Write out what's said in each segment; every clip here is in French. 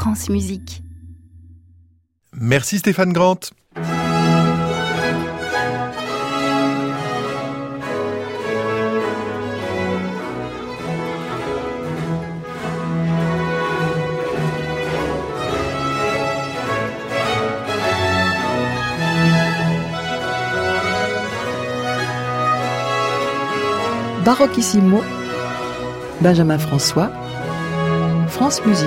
France Musique. Merci Stéphane Grant. Baroquissimo, Benjamin François, France Musique.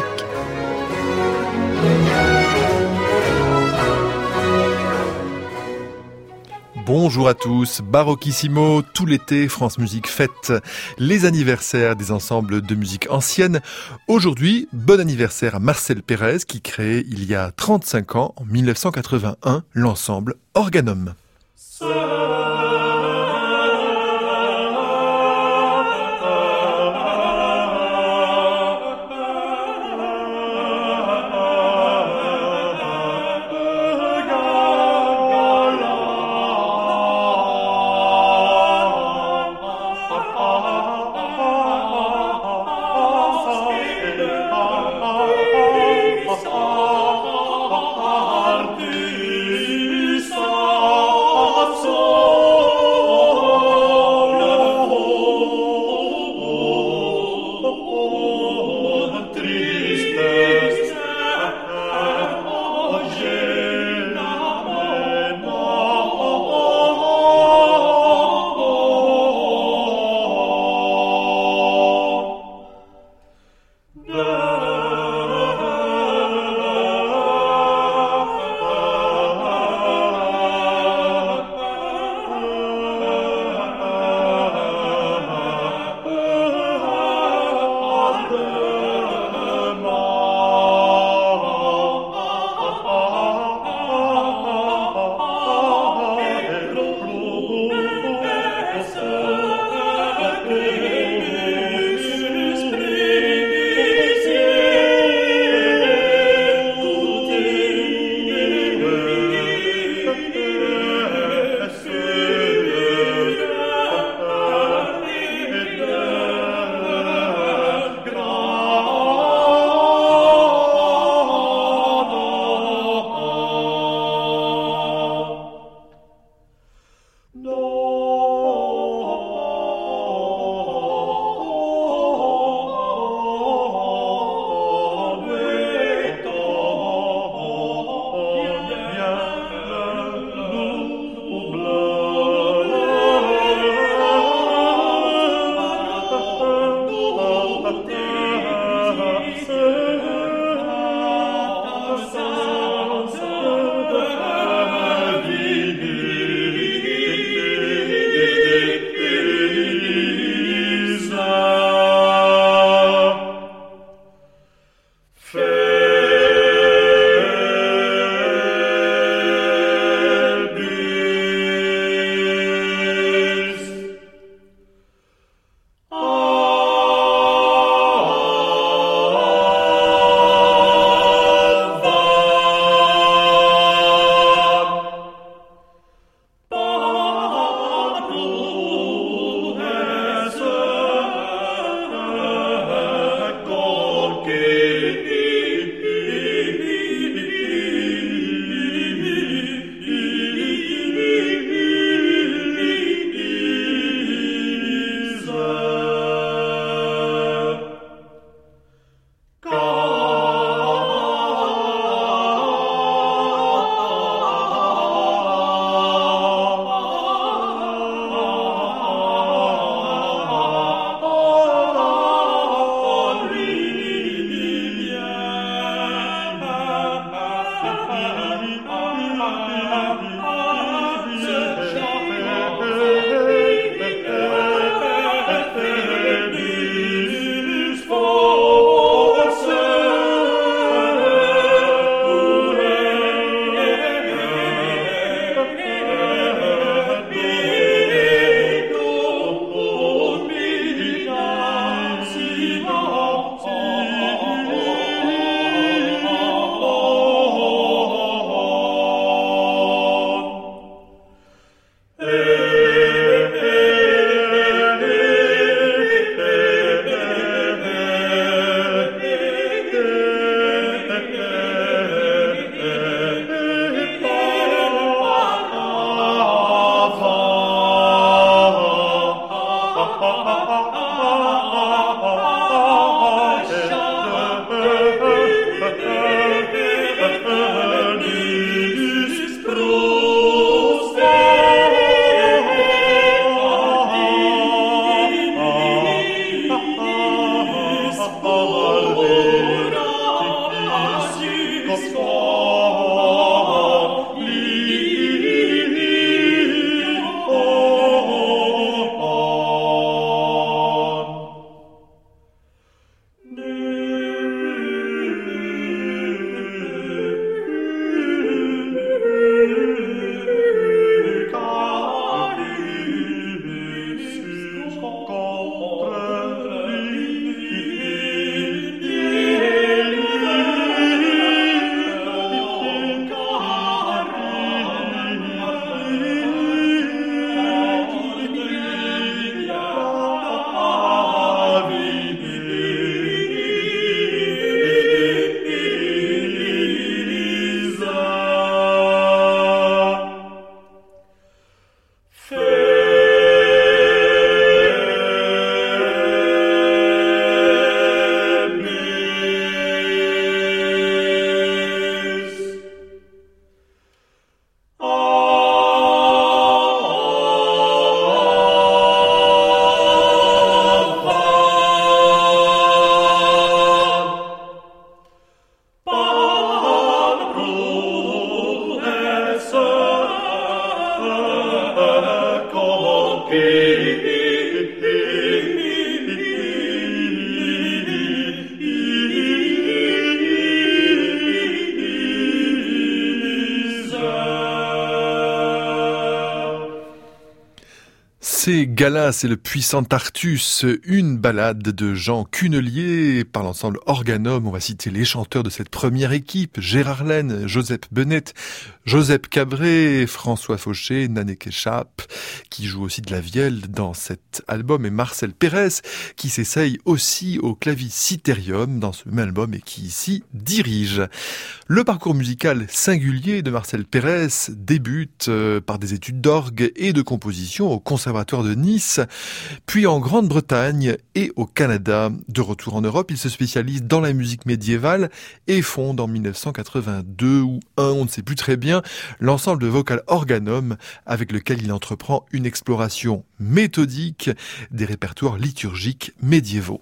Bonjour à tous, Baroquissimo, tout l'été, France Musique fête les anniversaires des ensembles de musique ancienne. Aujourd'hui, bon anniversaire à Marcel Pérez qui crée il y a 35 ans, en 1981, l'ensemble Organum. So C'est Galas et le puissant Tartus, une ballade de Jean Cunelier par l'ensemble Organum. On va citer les chanteurs de cette première équipe: Gérard Laine, Joseph Benet, Joseph Cabré, François Fauché, Naneke Chap, qui joue aussi de la vielle dans cet album, et Marcel Pérez, qui s'essaye aussi au clavicitérium dans ce même album et qui ici dirige. Le parcours musical singulier de Marcel Pérez débute par des études d'orgue et de composition au Conservatoire de Nice, puis en Grande-Bretagne et au Canada. De retour en Europe, il se spécialise dans la musique médiévale et fonde en 1982 ou on ne sait plus très bien, l'ensemble de vocal Organum, avec lequel il entreprend une exploration méthodique des répertoires liturgiques médiévaux.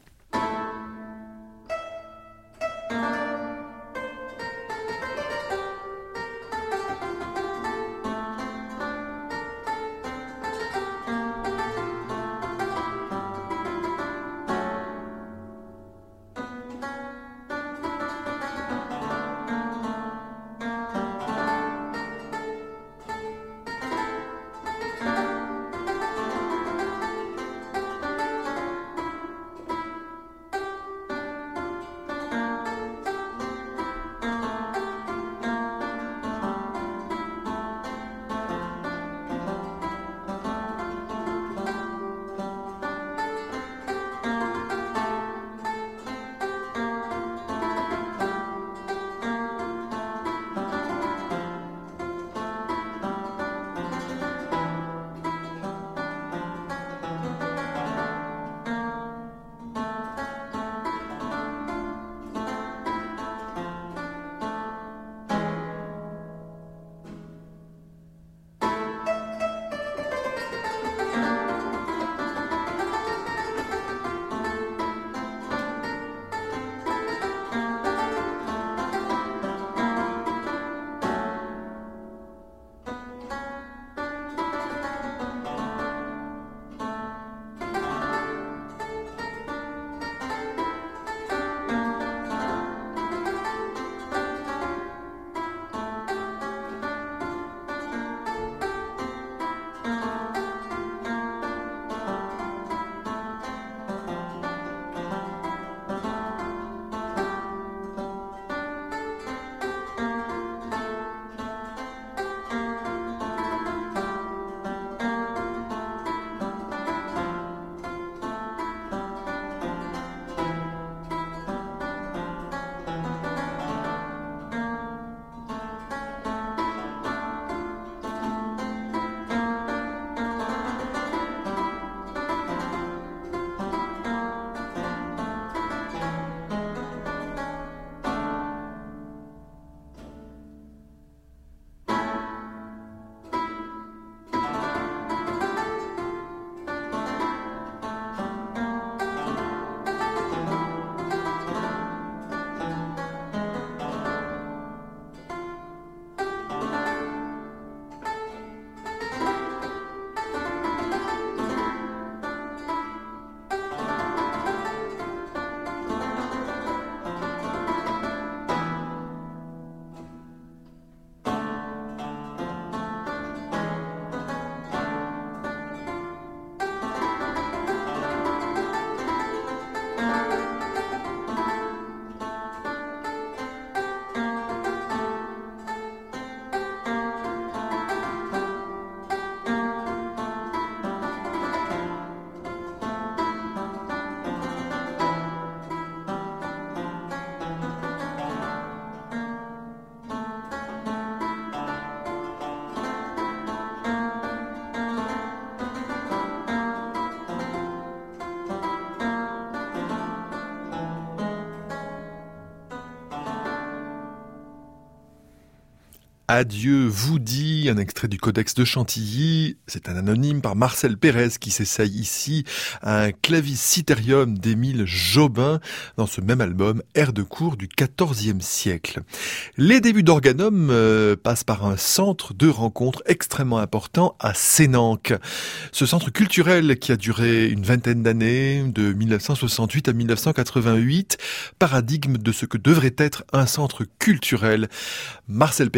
Adieu vous dit, un extrait du Codex de Chantilly. C'est un anonyme par Marcel Pérez qui s'essaye ici à un clavicitérium d'Émile Jobin dans ce même album, Air de cour du XIVe siècle. Les débuts d'Organum passent par un centre de rencontre extrêmement important à Sénanque. Ce centre culturel qui a duré une vingtaine d'années, de 1968 à 1988, paradigme de ce que devrait être un centre culturel. Marcel Pérez a alors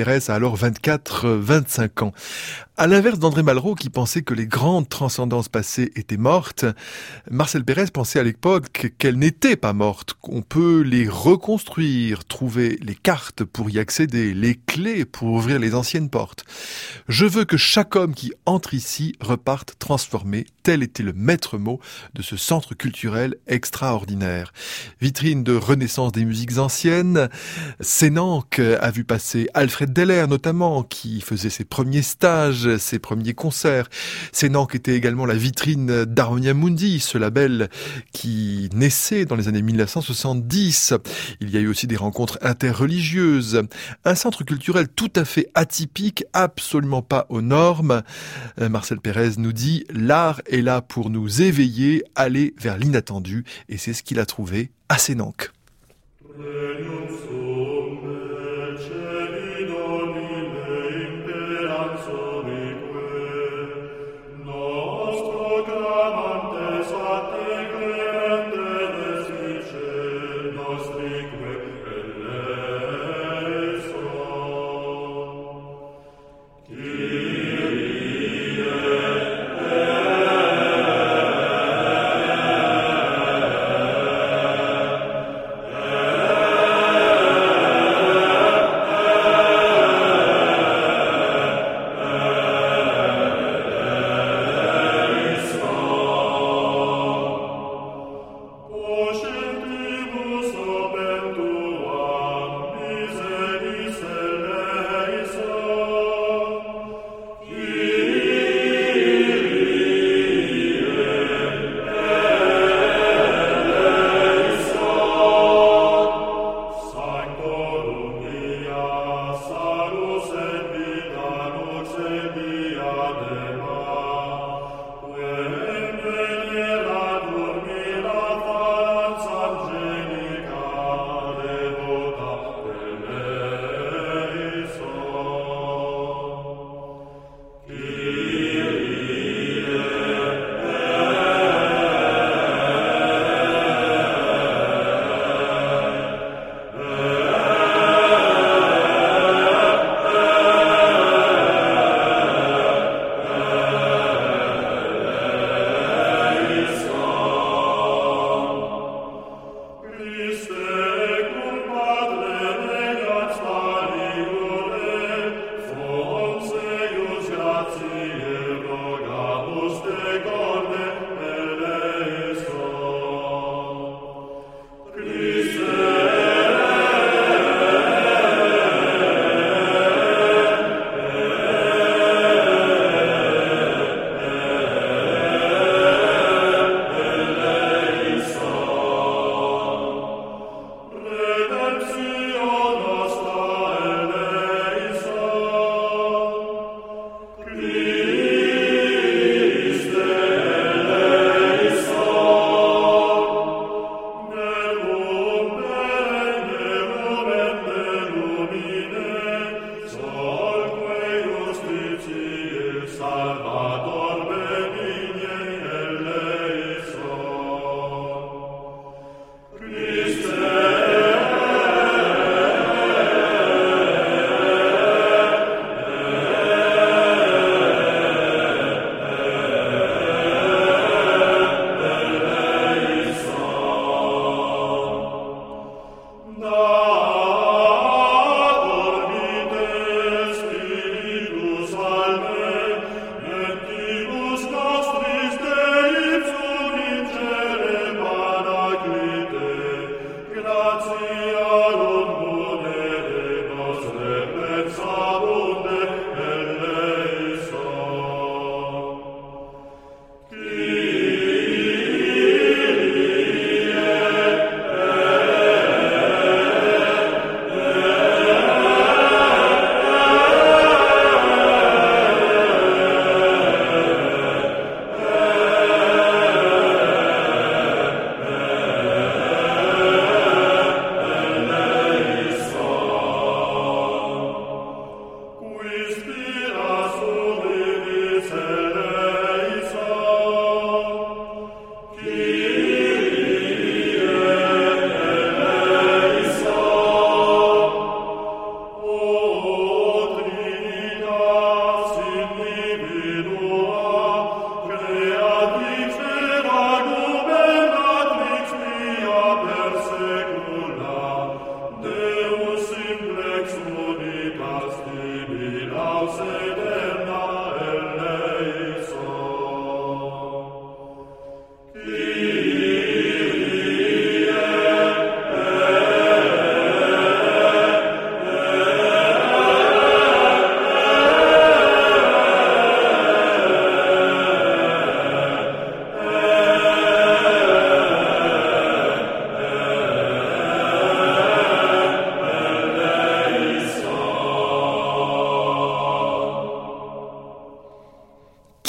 alors 24-25 ans. À l'inverse d'André Malraux qui pensait que les grandes transcendances passées étaient mortes, Marcel Pérez pensait à l'époque qu'elles n'étaient pas mortes, qu'on peut les reconstruire, trouver les cartes pour y accéder, les clés pour ouvrir les anciennes portes. Je veux que chaque homme qui entre ici reparte transformé, tel était le maître mot de ce centre culturel extraordinaire. Vitrine de renaissance des musiques anciennes, Sénanque a vu passer Alfred Deller notamment, qui faisait ses premiers stages, ses premiers concerts. Sénanque était également la vitrine d'Harmonia Mundi, ce label qui naissait dans les années 1970. Il y a eu aussi des rencontres interreligieuses. Un centre culturel tout à fait atypique, absolument pas aux normes. Marcel Pérez nous dit « L'art est là pour nous éveiller, aller vers l'inattendu » et c'est ce qu'il a trouvé à Sénanque.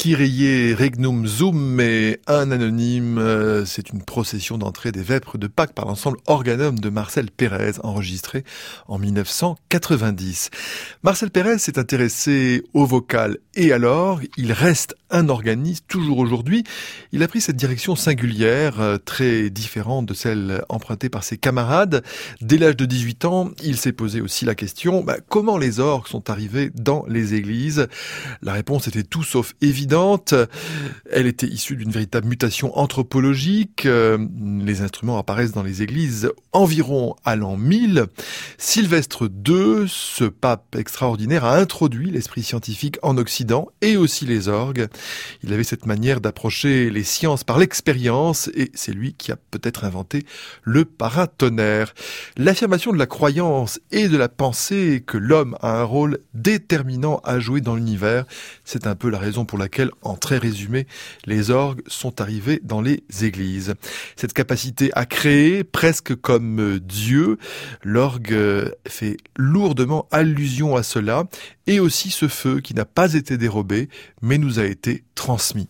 Kyrie Regnum Sum et un anonyme, c'est une procession d'entrée des vêpres de Pâques par l'ensemble Organum de Marcel Pérez, enregistré en 1990. Marcel Pérez s'est intéressé au vocal et à l'orgue. Il reste un organiste toujours aujourd'hui. Il a pris cette direction singulière, très différente de celle empruntée par ses camarades. Dès l'âge de 18 ans, il s'est posé aussi la question, comment les orgues sont arrivés dans les églises? La réponse était tout sauf évidente. Elle était issue d'une véritable mutation anthropologique. Les instruments apparaissent dans les églises environ à l'an 1000. Sylvestre II, ce pape extraordinaire, a introduit l'esprit scientifique en Occident et aussi les orgues. Il avait cette manière d'approcher les sciences par l'expérience et c'est lui qui a peut-être inventé le paratonnerre. L'affirmation de la croyance et de la pensée que l'homme a un rôle déterminant à jouer dans l'univers, c'est un peu la raison pour laquelle, en très résumé, les orgues sont arrivés dans les églises. Cette capacité à créer, presque comme Dieu, l'orgue fait lourdement allusion à cela, et aussi ce feu qui n'a pas été dérobé, mais nous a été transmis.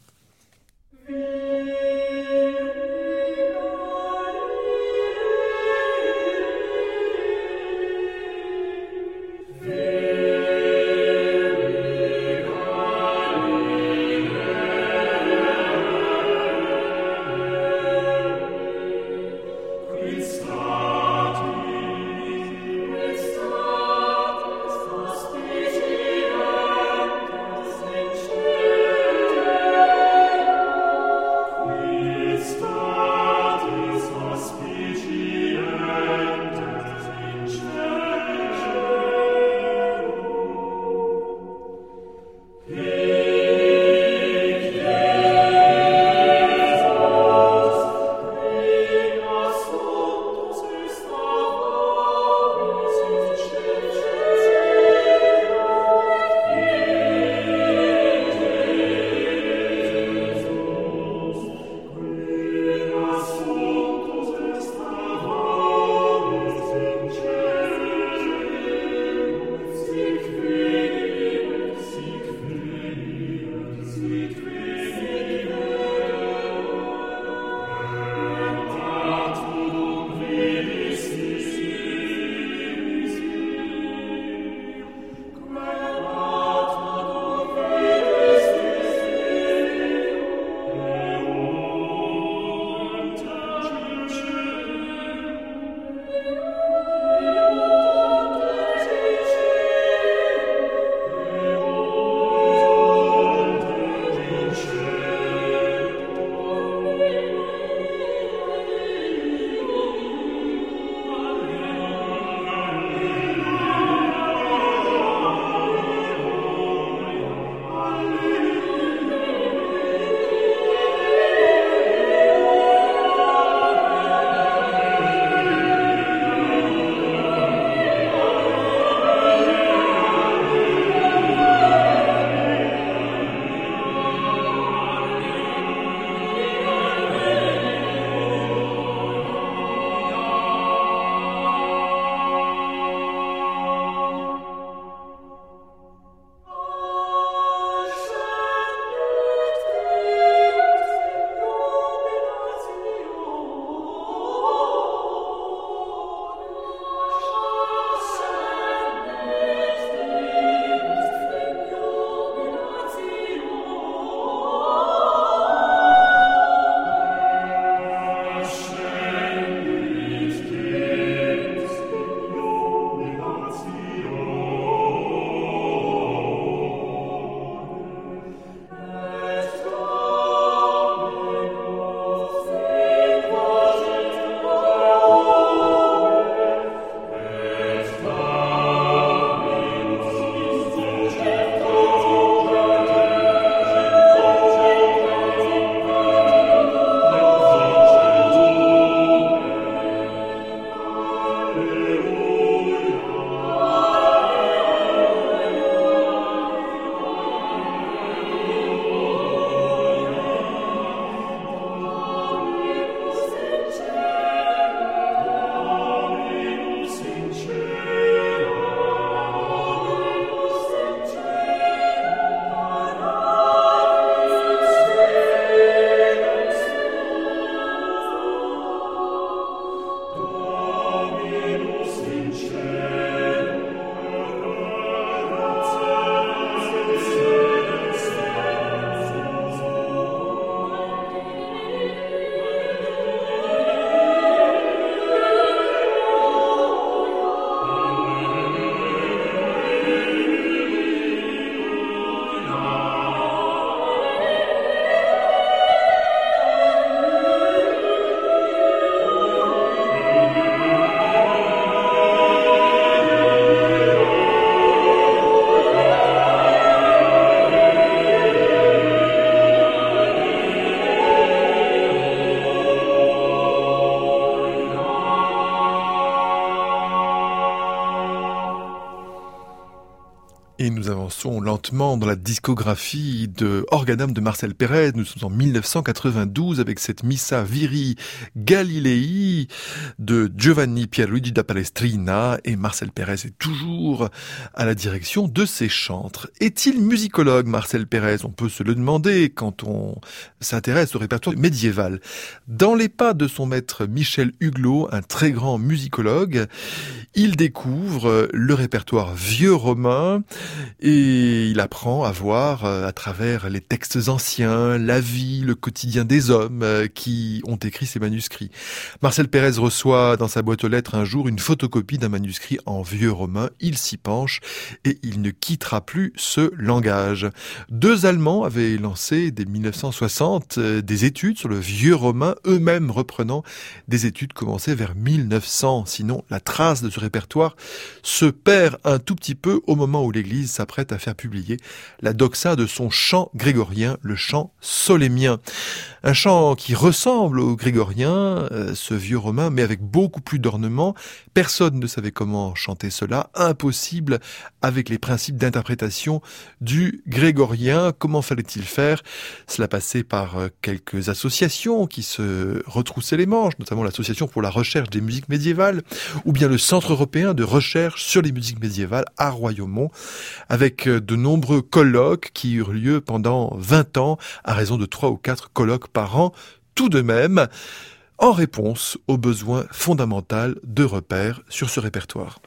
Et nous avançons lentement dans la discographie de Organum de Marcel Pérez. Nous sommes en 1992 avec cette Missa Viri Galilei de Giovanni Pierluigi da Palestrina, et Marcel Pérez est toujours à la direction de ses chantres. Est-il musicologue, Marcel Pérez? On peut se le demander quand on s'intéresse au répertoire médiéval. Dans les pas de son maître Michel Huguelot, un très grand musicologue, il découvre le répertoire vieux romain et il apprend à voir à travers les textes anciens, la vie, le quotidien des hommes qui ont écrit ces manuscrits. Marcel Pérez reçoit dans sa boîte aux lettres un jour une photocopie d'un manuscrit en vieux romain. Il s'y penche et il ne quittera plus ce langage. Deux Allemands avaient lancé dès 1960 des études sur le vieux romain, eux-mêmes reprenant des études commencées vers 1900. Sinon, la trace de ce répertoire se perd un tout petit peu au moment où l'Église s'apprête à faire publier la doxa de son chant grégorien, le chant solémien. Un chant qui ressemble au grégorien, ce vieux romain, mais avec beaucoup plus d'ornements. Personne ne savait comment chanter cela, impossible avec les principes d'interprétation du grégorien. Comment fallait-il faire? Cela passait par quelques associations qui se retroussaient les manches, notamment l'Association pour la recherche des musiques médiévales, ou bien le Centre européen de recherche sur les musiques médiévales à Royaumont, avec de nombreux colloques qui eurent lieu pendant 20 ans, à raison de 3 ou 4 colloques par an, tout de même, en réponse aux besoins fondamentaux de repères sur ce répertoire.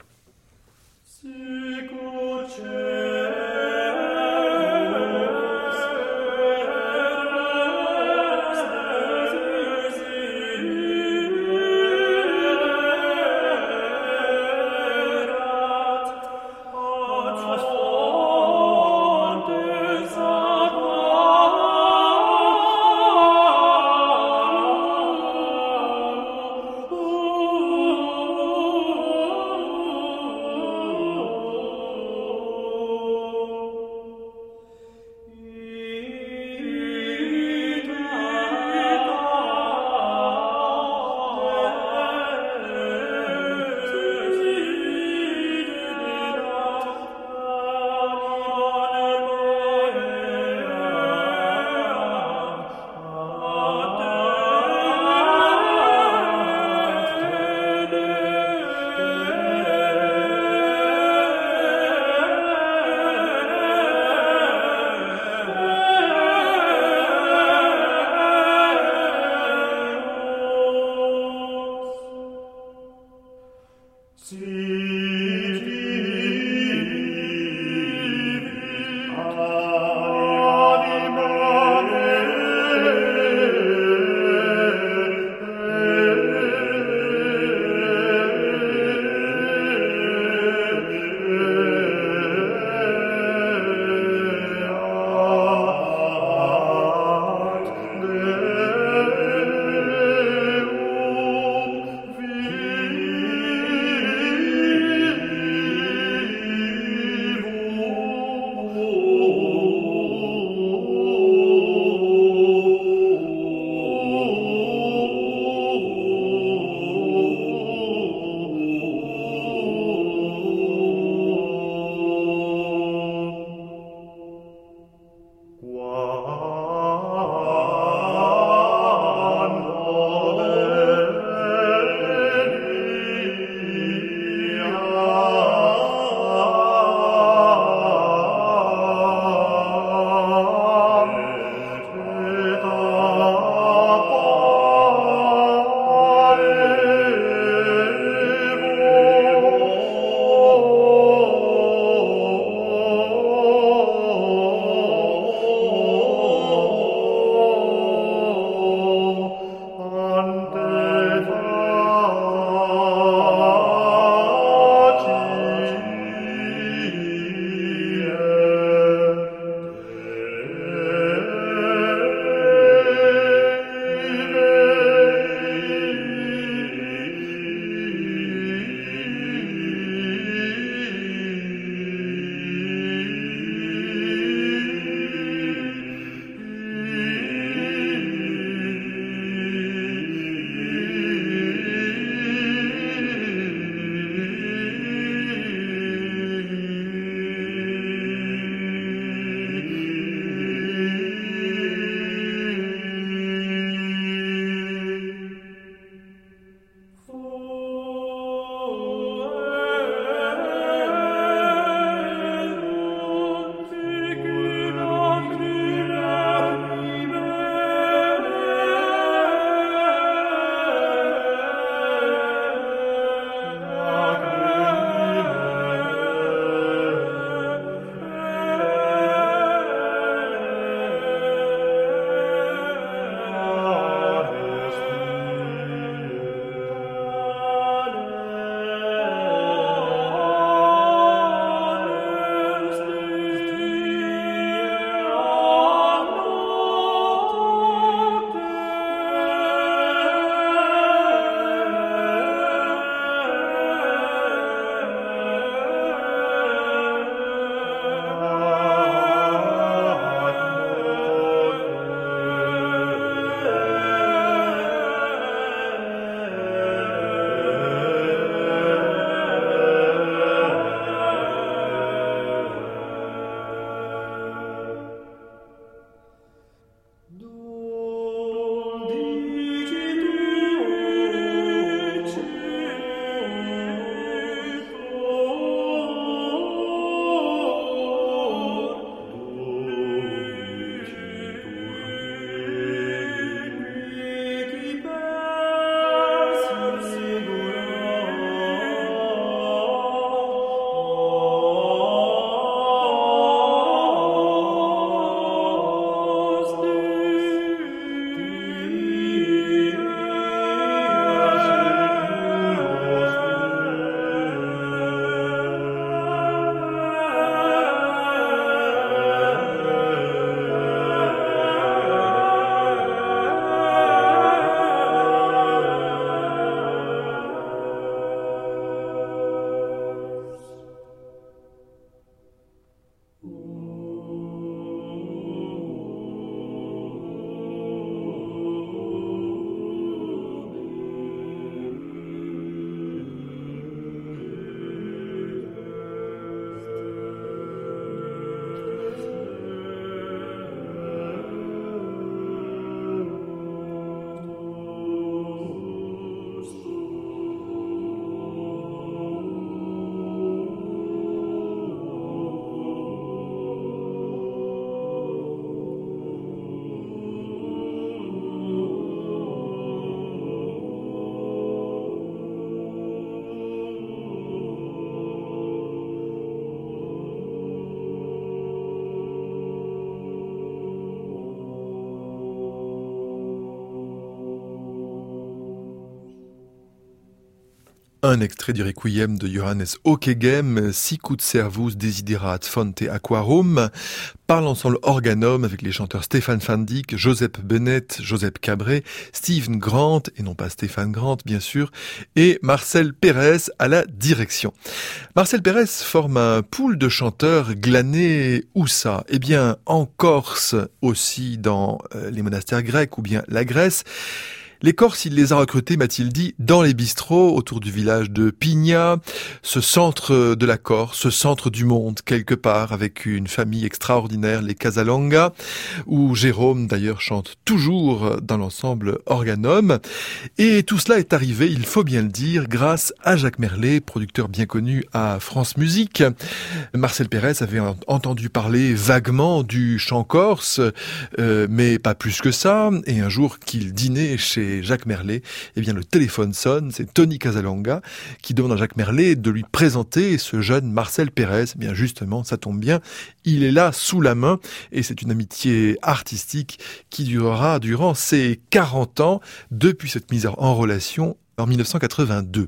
Un extrait du Requiem de Johannes Ockeghem, Sicut servus desiderat fonte aquarum, par l'ensemble Organum avec les chanteurs Stéphane Van Dyck, Joseph Bennett, Joseph Cabret, Stephen Grant, et non pas Stéphane Grant bien sûr, et Marcel Pérez à la direction. Marcel Pérez forme un pool de chanteurs glanés où ça ? Eh bien en Corse aussi, dans les monastères grecs ou bien la Grèce. Les Corses, il les a recrutés, m'a-t-il dit, dans les bistrots autour du village de Pigna, ce centre de la Corse, ce centre du monde, quelque part, avec une famille extraordinaire, les Casalonga, où Jérôme, d'ailleurs, chante toujours dans l'ensemble Organum. Et tout cela est arrivé, il faut bien le dire, grâce à Jacques Merlet, producteur bien connu à France Musique. Marcel Pérez avait entendu parler vaguement du chant corse, mais pas plus que ça. Et un jour qu'il dînait chez Jacques Merlet, eh bien le téléphone sonne, c'est Tony Casalonga qui demande à Jacques Merlet de lui présenter ce jeune Marcel Pérez. Eh bien justement, ça tombe bien, il est là sous la main et c'est une amitié artistique qui durera durant ses 40 ans depuis cette mise en relation en 1982.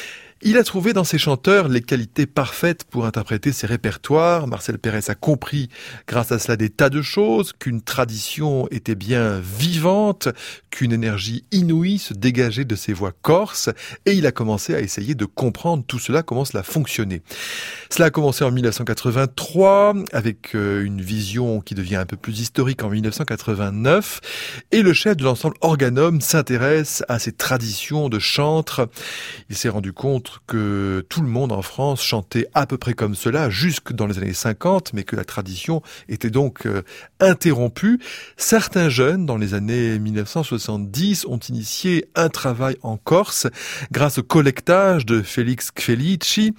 Il a trouvé dans ses chanteurs les qualités parfaites pour interpréter ses répertoires. Marcel Pérez a compris, grâce à cela, des tas de choses, qu'une tradition était bien vivante, qu'une énergie inouïe se dégageait de ses voix corses, et il a commencé à essayer de comprendre tout cela, comment cela fonctionnait. Cela a commencé en 1983, avec une vision qui devient un peu plus historique en 1989, et le chef de l'ensemble Organum s'intéresse à ces traditions de chantre. Il s'est rendu compte que tout le monde en France chantait à peu près comme cela jusque dans les années 50, mais que la tradition était donc interrompue. Certains jeunes, dans les années 1970, ont initié un travail en Corse grâce au collectage de Félix Felici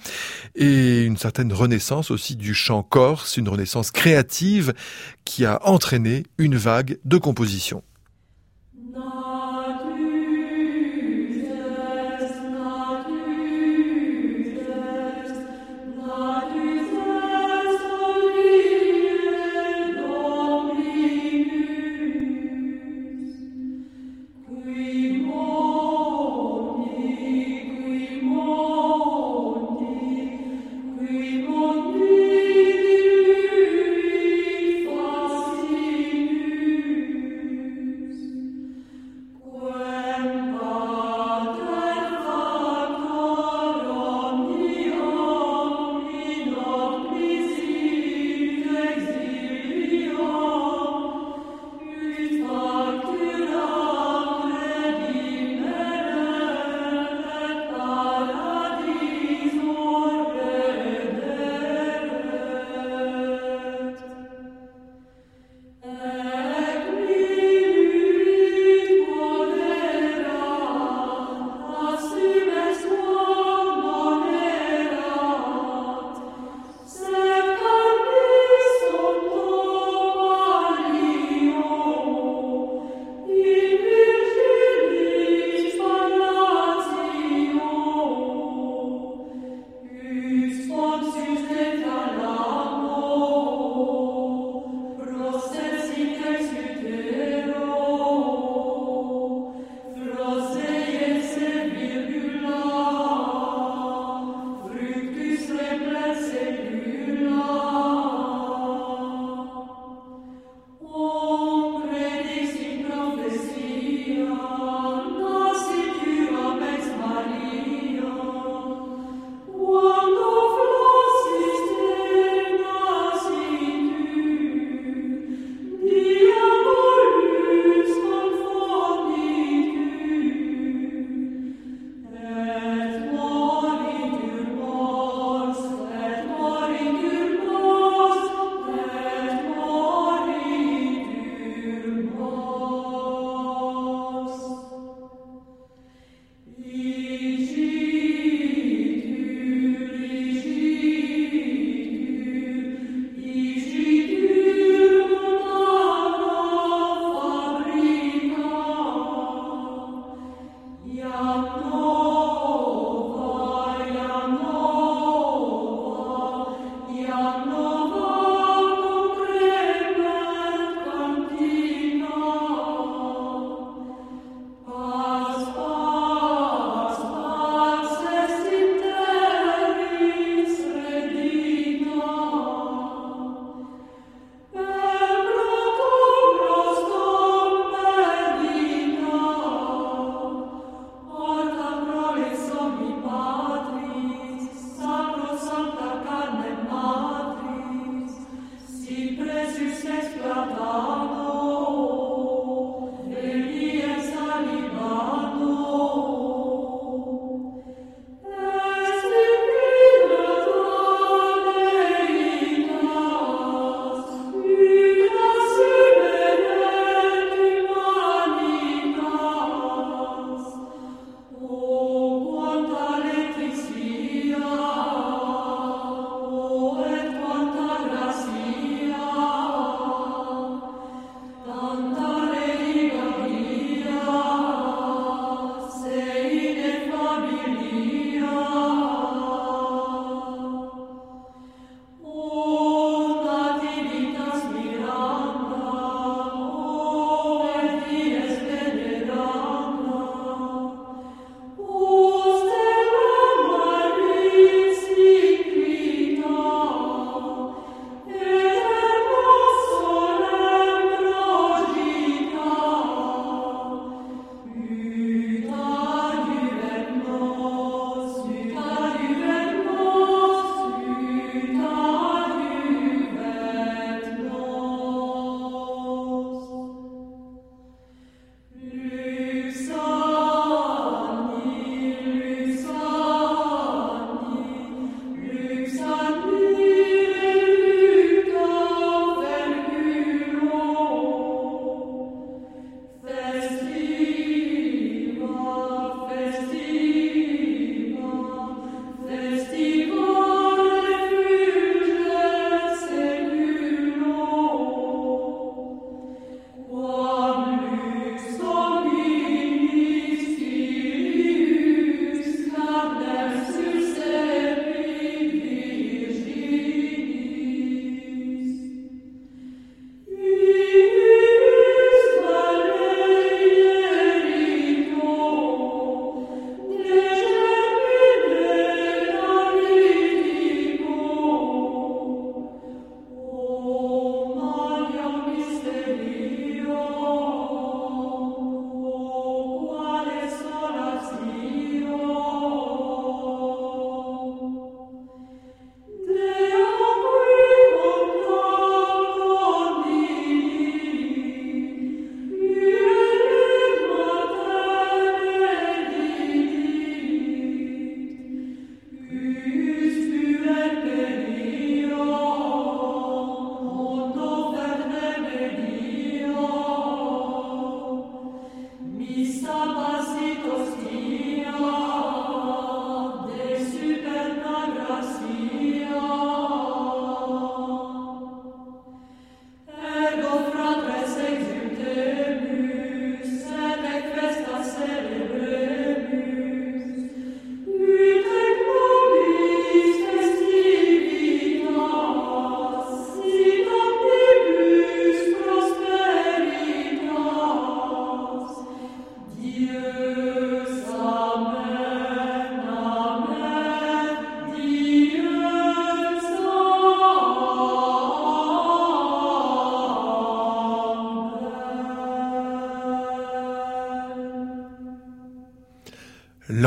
et une certaine renaissance aussi du chant corse, une renaissance créative qui a entraîné une vague de compositions.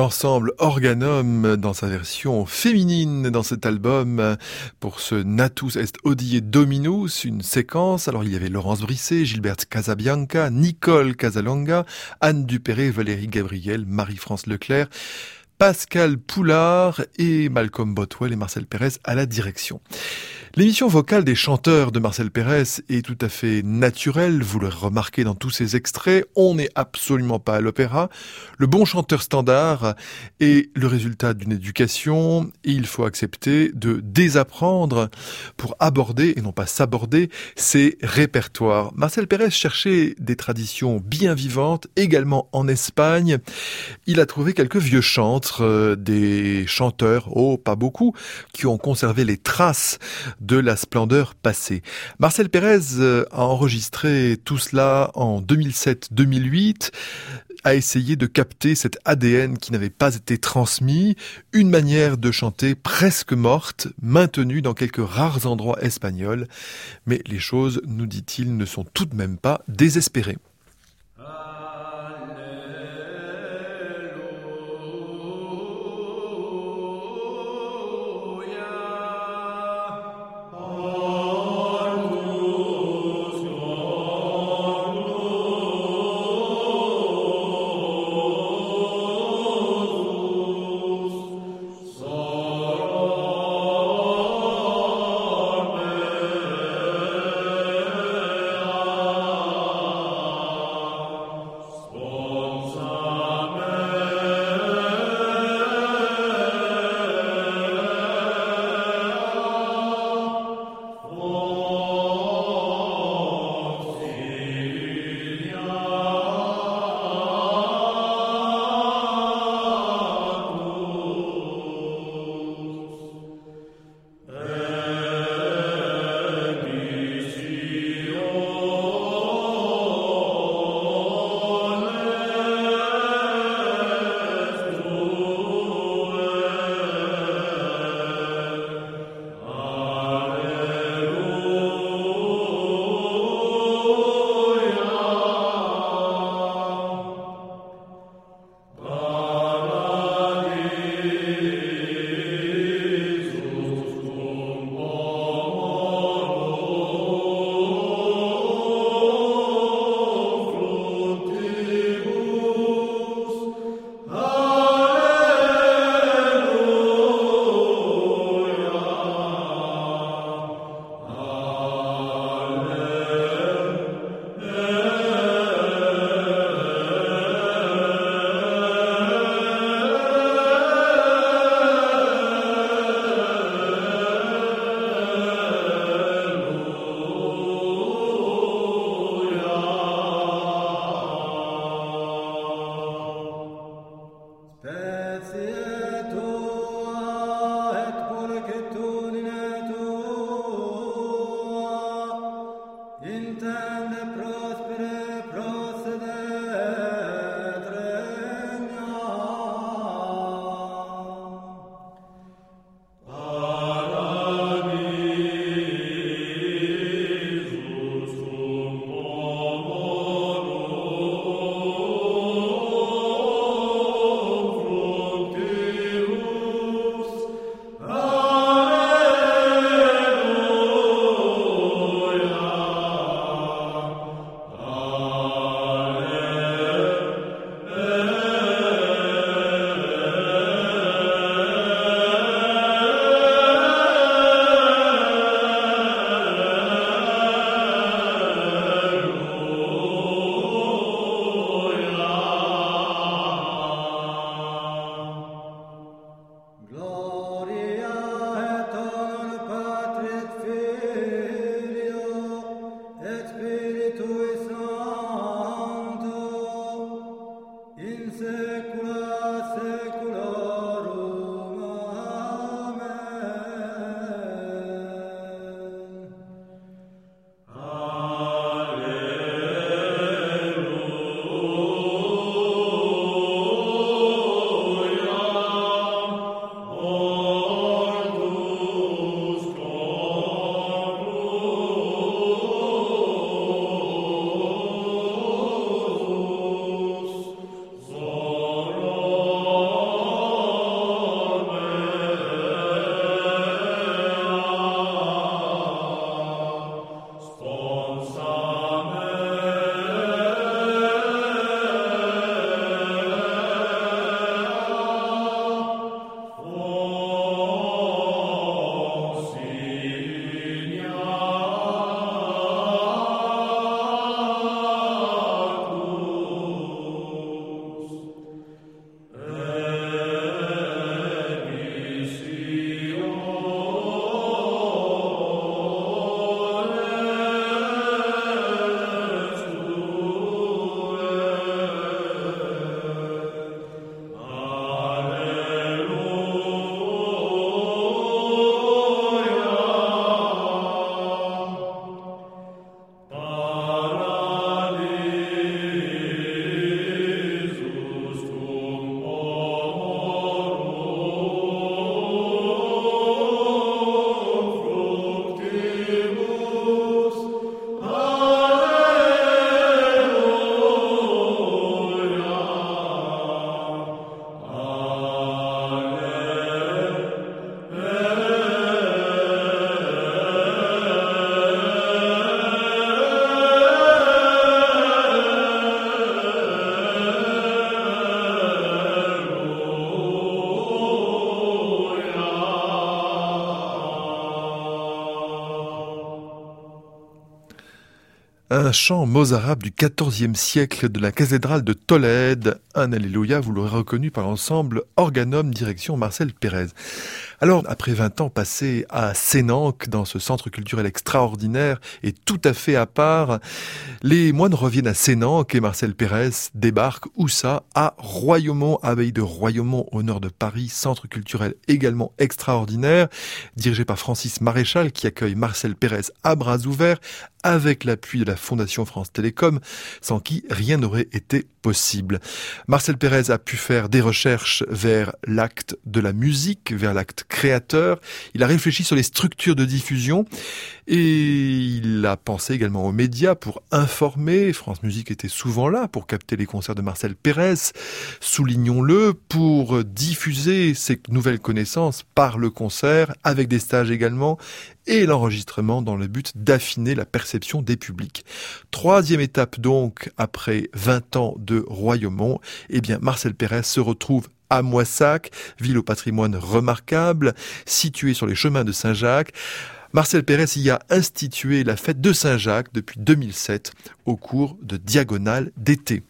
l'ensemble Organum dans sa version féminine dans cet album pour ce Natus est hodie Dominus, une séquence. Alors il y avait Laurence Brisset, Gilberte Casabianca, Nicole Casalonga, Anne Dupéré, Valérie Gabriel, Marie-France Leclerc, Pascal Poulard et Malcolm Botwell et Marcel Pérez à la direction. L'émission vocale des chanteurs de Marcel Pérez est tout à fait naturelle, vous le remarquez dans tous ces extraits, on n'est absolument pas à l'opéra. Le bon chanteur standard est le résultat d'une éducation et il faut accepter de désapprendre pour aborder et non pas s'aborder ces répertoires. Marcel Pérez cherchait des traditions bien vivantes, également en Espagne. Il a trouvé quelques vieux chantres, des chanteurs, pas beaucoup, qui ont conservé les traces de la splendeur passée. Marcel Pérez a enregistré tout cela en 2007-2008, a essayé de capter cet ADN qui n'avait pas été transmis, une manière de chanter presque morte, maintenue dans quelques rares endroits espagnols. Mais les choses, nous dit-il, ne sont tout de même pas désespérées. chant mozarabe du XIVe siècle de la cathédrale de Tolède. Un Alléluia, vous l'aurez reconnu par l'ensemble Organum direction Marcel Pérez. Alors, après 20 ans passés à Sénanque, dans ce centre culturel extraordinaire et tout à fait à part, les moines reviennent à Sénanque et Marcel Pérez débarque, où ça, à Royaumont, abbaye de Royaumont au nord de Paris, centre culturel également extraordinaire, dirigé par Francis Maréchal qui accueille Marcel Pérez à bras ouverts, avec l'appui de la Fondation France Télécom, sans qui rien n'aurait été possible. Marcel Pérez a pu faire des recherches vers l'acte de la musique, vers l'acte créateur. Il a réfléchi sur les structures de diffusion et il a pensé également aux médias pour informer. France Musique était souvent là pour capter les concerts de Marcel Pérez, soulignons-le, pour diffuser ces nouvelles connaissances par le concert, avec des stages également, et l'enregistrement dans le but d'affiner la perception des publics. Troisième étape donc, après 20 ans de Royaumont, eh bien Marcel Pérez se retrouve à Moissac, ville au patrimoine remarquable, située sur les chemins de Saint-Jacques. Marcel Pérez y a institué la fête de Saint-Jacques depuis 2007 au cours de Diagonales d'été.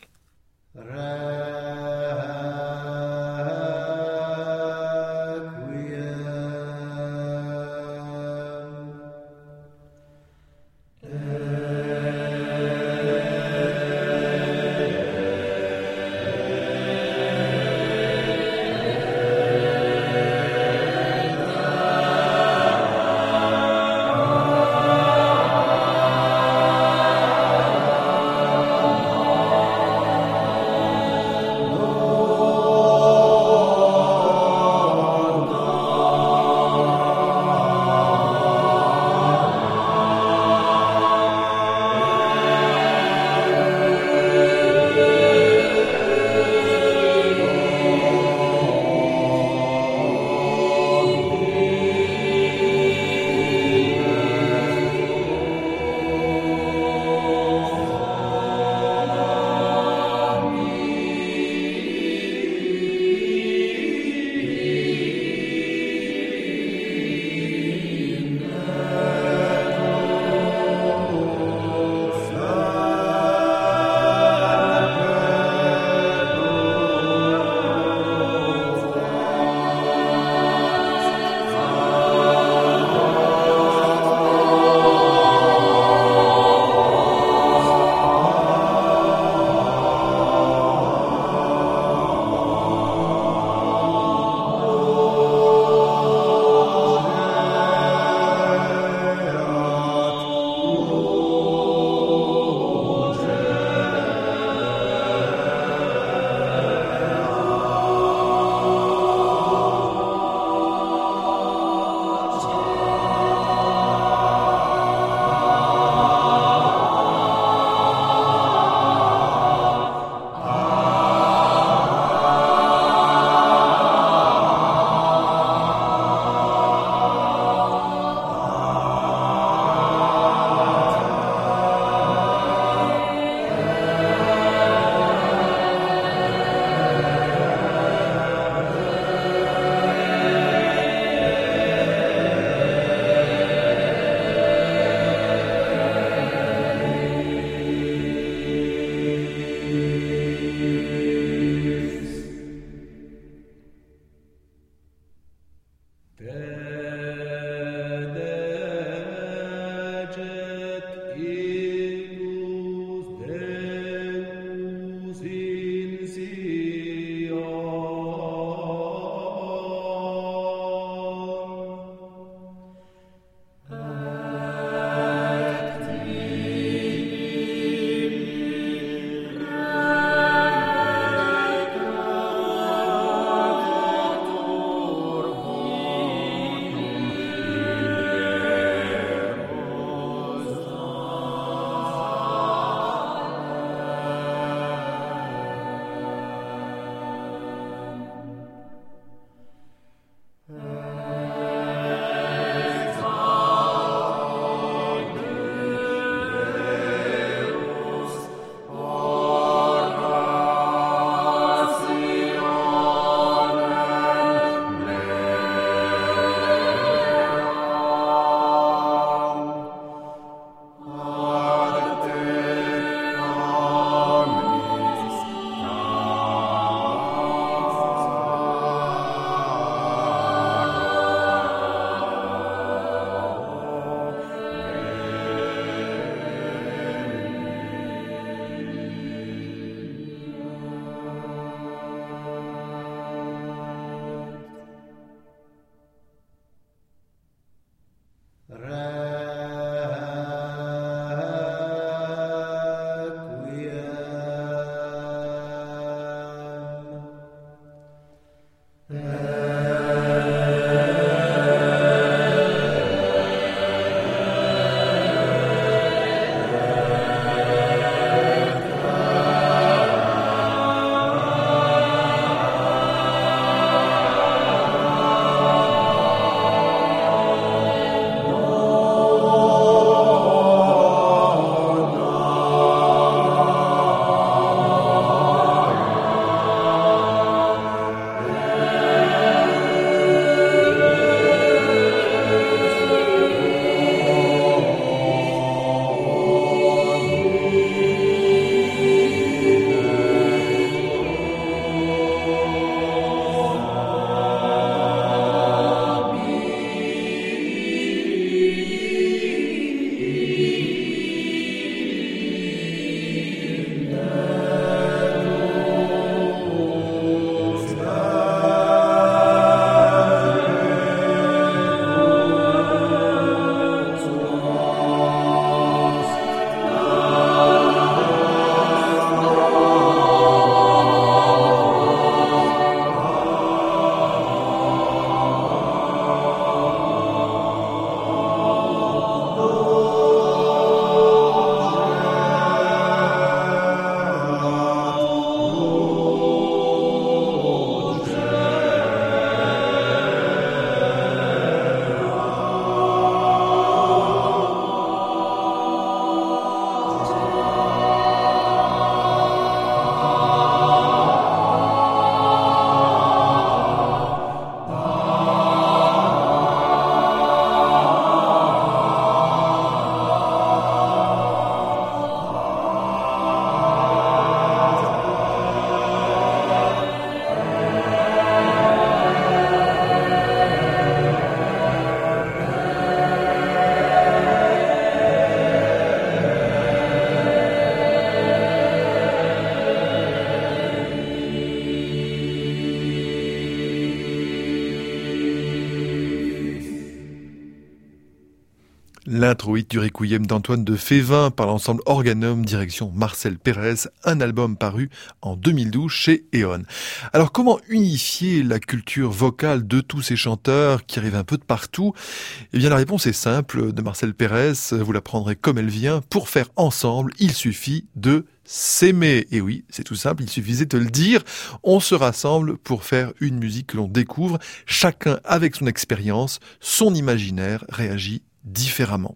L'introïde du Requiem d'Antoine de Févin par l'ensemble Organum, direction Marcel Pérez, un album paru en 2012 chez Eon. Alors comment unifier la culture vocale de tous ces chanteurs qui arrivent un peu de partout? Eh bien la réponse est simple de Marcel Pérez, vous la prendrez comme elle vient. Pour faire ensemble, il suffit de s'aimer. Et oui, c'est tout simple, il suffisait de le dire. On se rassemble pour faire une musique que l'on découvre, chacun avec son expérience, son imaginaire réagit différemment.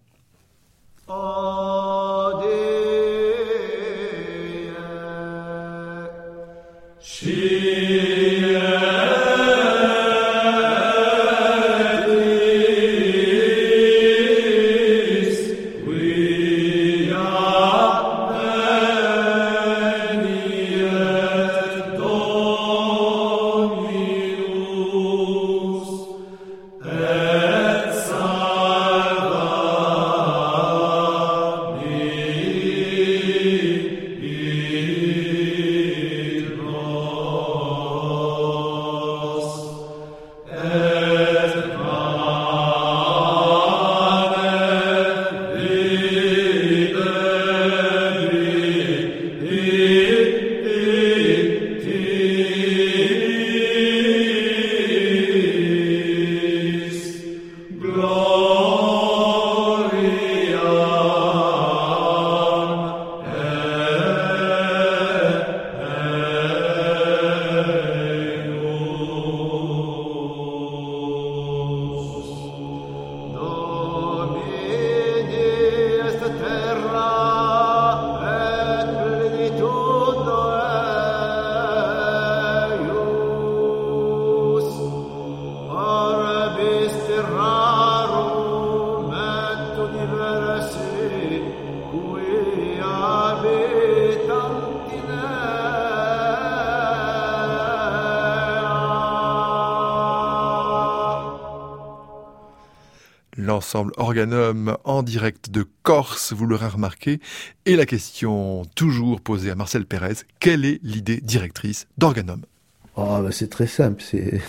L'ensemble Organum en direct de Corse, vous l'aurez remarqué. Et la question toujours posée à Marcel Pérez, quelle est l'idée directrice d'Organum? C'est très simple, c'est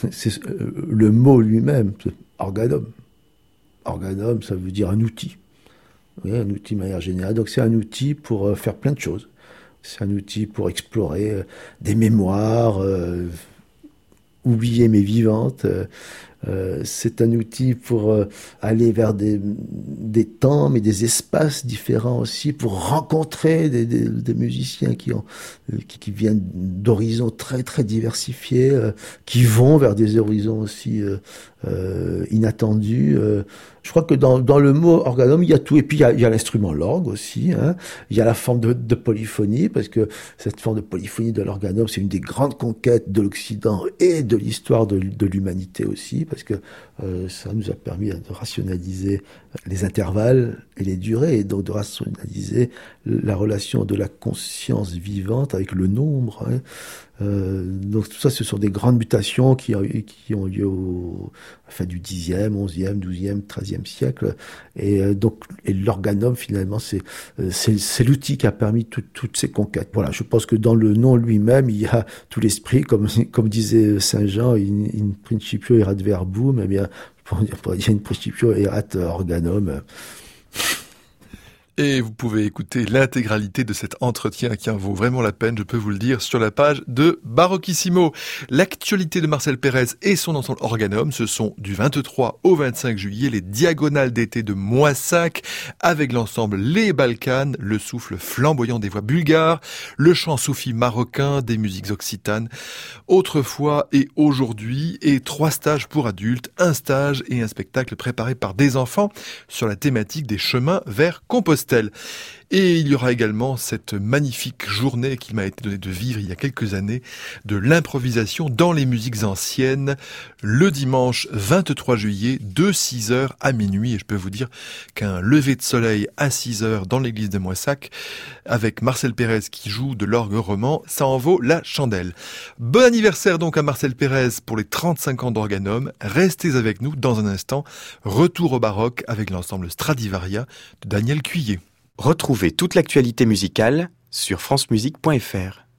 le mot lui-même, Organum. Organum, ça veut dire un outil. Oui, un outil de manière générale. Donc c'est un outil pour faire plein de choses. C'est un outil pour explorer des mémoires, oubliées mais vivantes. C'est un outil pour aller vers des temps, mais des espaces différents aussi, pour rencontrer des musiciens qui viennent d'horizons très très diversifiés, qui vont vers des horizons aussi inattendus. Je crois que dans le mot organum, il y a tout. Et puis il y a l'instrument l'orgue aussi. Il y a la forme de polyphonie, parce que cette forme de polyphonie de l'organum, c'est une des grandes conquêtes de l'Occident et de l'histoire de l'humanité aussi, parce que ça nous a permis de rationaliser les intervalles et les durées, et donc de rationaliser la relation de la conscience vivante avec le nombre. Donc tout ça, ce sont des grandes mutations qui ont lieu au fin du 10e, 11e, 12e, 13e siècle. Et l'organum, finalement, c'est l'outil qui a permis toutes ces conquêtes. Voilà, je pense que dans le nom lui-même, il y a tout l'esprit, comme disait Saint Jean, in principio erat verbum, eh bien, pour dire in principio erat organum. Et vous pouvez écouter l'intégralité de cet entretien qui en vaut vraiment la peine, je peux vous le dire, sur la page de Baroquissimo. L'actualité de Marcel Pérez et son ensemble Organum, ce sont du 23 au 25 juillet, les diagonales d'été de Moissac, avec l'ensemble Les Balkanes, le souffle flamboyant des voix bulgares, le chant soufi marocain, des musiques occitanes, autrefois et aujourd'hui, et 3 stages pour adultes, un stage et un spectacle préparé par des enfants sur la thématique des chemins vers Compostelle. Et il y aura également cette magnifique journée qui m'a été donnée de vivre il y a quelques années, de l'improvisation dans les musiques anciennes, le dimanche 23 juillet, de 6h à minuit. Et je peux vous dire qu'un lever de soleil à 6h dans l'église de Moissac, avec Marcel Pérez qui joue de l'orgue roman, ça en vaut la chandelle. Bon anniversaire donc à Marcel Pérez pour les 35 ans d'Organum. Restez avec nous dans un instant. Retour au baroque avec l'ensemble Stradivaria de Daniel Cuillet. Retrouvez toute l'actualité musicale sur francemusique.fr.